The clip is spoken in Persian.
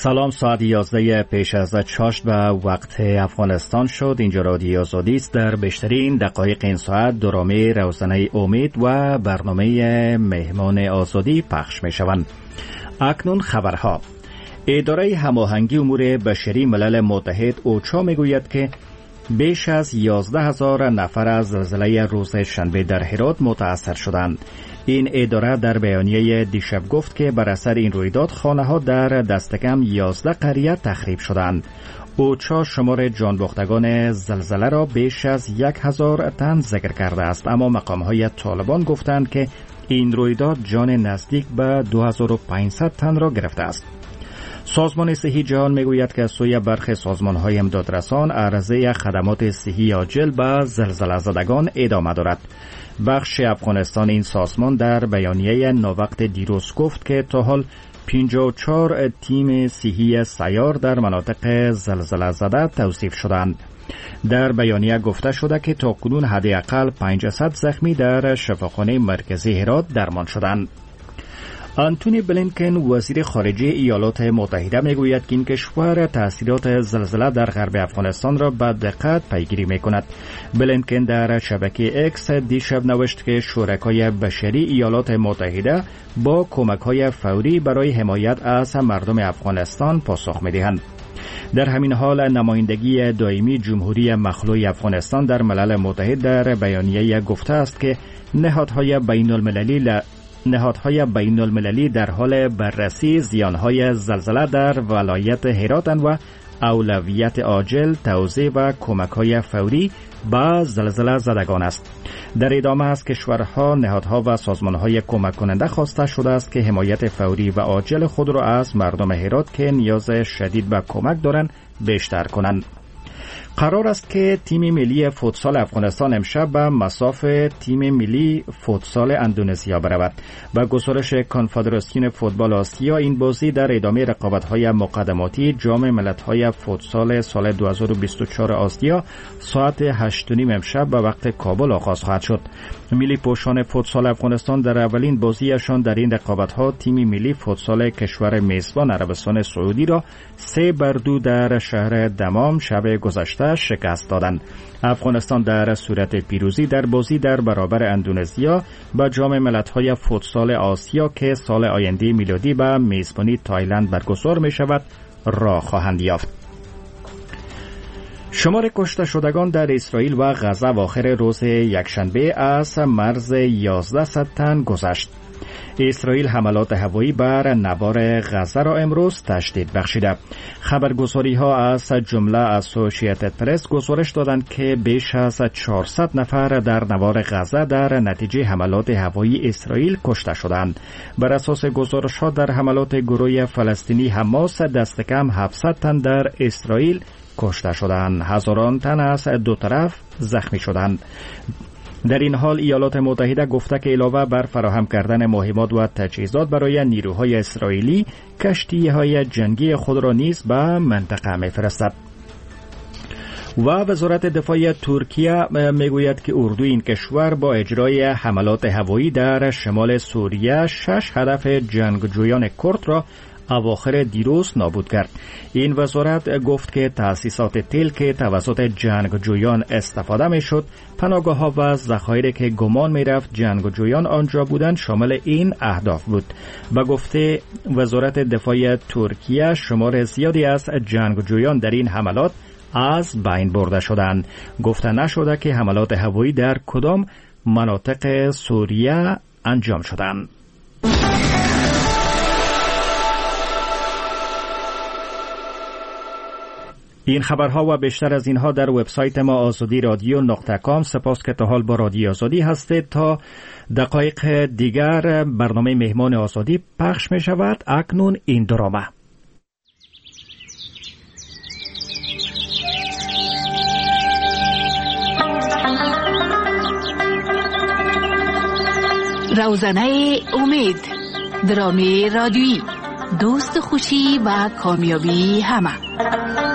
سلام، ساعت 11 پیش از چاشت و وقت افغانستان شد. اینجا رادیو آزادی است. در بیشترین دقایق این ساعت درامی روزانه امید و برنامه مهمان آزادی پخش می شوند. اکنون خبرها. اداره هماهنگی امور بشری ملل متحد اوچا می گوید که بیش از 11,000 نفر از زلزله روز شنبه در هرات متاثر شدند. این اداره در بیانیه دیشب گفت که بر اثر این رویداد خانه‌ها در دست کم 11 قریه تخریب شدند. اوچا شمار جانباختگان زلزله را بیش از 1,000 تن ذکر کرده است، اما مقام‌های طالبان گفتند که این رویداد جان نزدیک به 2500 تن را گرفته است. سازمان صحی جهان میگوید که از سوی برخی سازمان‌های امدادرسان عرضه خدمات صحی عاجل به زلزله زدگان ادامه دارد. بخش افغانستان این سازمان در بیانیه ناوقت دیروز گفت که تا حال 54 تیم صحی سیار در مناطق زلزله زده توصیف شدند. در بیانیه گفته شده که تاکنون حداقل 500 زخمی در شفاخانه مرکزی هرات درمان شدند. آنتونی بلینکن وزیر خارجه ایالات متحده میگوید که این کشور تاثیرات زلزله در غرب افغانستان را به دقت پیگیری میکند. بلینکن در شبکه اکس دیشب نوشت که شرکای بشری ایالات متحده با کمک‌های فوری برای حمایت از مردم افغانستان پاسخ میدهند. در همین حال نمایندگی دائمی جمهوری مخلوع افغانستان در ملل متحد در بیانیه گفته است که نهادهای بین المللی در حال بررسی زیانهای زلزله در ولایت هراتند و اولویت عاجل توزیع و کمک‌های فوری به زلزله زدگان است. در ادامه از کشورها، نهادها و سازمان‌های کمک کننده خواسته شده است که حمایت فوری و عاجل خود را از مردم هرات که نیاز شدید به کمک دارند بیشتر کنند. قرار است که تیم ملی فوتسال افغانستان امشب به مصاف تیم ملی فوتسال اندونزیا برود. با گزارش کنفدراسیون فوتبال آسیا، این بازی در ادامه رقابت‌های مقدماتی جام ملت‌های فوتسال سال 2024 آسیا ساعت 8:30 امشب به وقت کابل آغاز خواهد شد. ملی پوشان فوتسال افغانستان در اولین بازیشان در این رقابت‌ها تیم ملی فوتسال کشور میزبان عربستان سعودی را 3-2 در شهر دمام شب گذشته شکست دادند. افغانستان در صورت پیروزی در بازی در برابر اندونزیا با جام ملت‌های فوتسال آسیا که سال آینده میلادی به میزبانی تایلند برگزار می شود راه خواهند یافت. شمار کشته شدگان در اسرائیل و غزه آخر روز یکشنبه از مرز 1100 تن گذشت. اسرائیل حملات هوایی بر نوار غزه را امروز تشدید بخشیده. خبرگزاری‌ها از جمله اسوسییتد پرس گزارش دادند که بیش از 400 نفر در نوار غزه در نتیجه حملات هوایی اسرائیل کشته شدند. بر اساس گزارش‌ها در حملات گروه فلسطینی حماس دست کم 700 تن در اسرائیل کشته شدند. هزاران تن از دو طرف زخمی شدند. در این حال ایالات متحده گفته که علاوه بر فراهم کردن مهمات و تجهیزات برای نیروهای اسرائیلی، کشتی‌های جنگی خود را نیز به منطقه می‌فرستد. و وزارت دفاع ترکیه میگوید که اردوی این کشور با اجرای حملات هوایی در شمال سوریه 6 هدف جنگجویان کرد را اواخر دیروز نابود کرد. این وزارت گفت که تأسیسات تیل که توسط جنگجویان استفاده میشد، پناهگاه‌ها و ذخایری که گمان میرفت جنگجویان آنجا بودند شامل این اهداف بود. به گفته وزارت دفاع ترکیه، شمار زیادی از جنگجویان در این حملات از بین برده شدند. گفته نشده که حملات هوایی در کدام مناطق سوریه انجام شدند. این خبرها و بیشتر از اینها در وبسایت ما azadi.radio.com. سپاس که تا حال با رادیو آزادی هستید. تا دقایق دیگر برنامه مهمان آزادی پخش می شود. اکنون این درامه. روزنه امید، درامه رادیویی، دوست خوشی و کامیابی همه.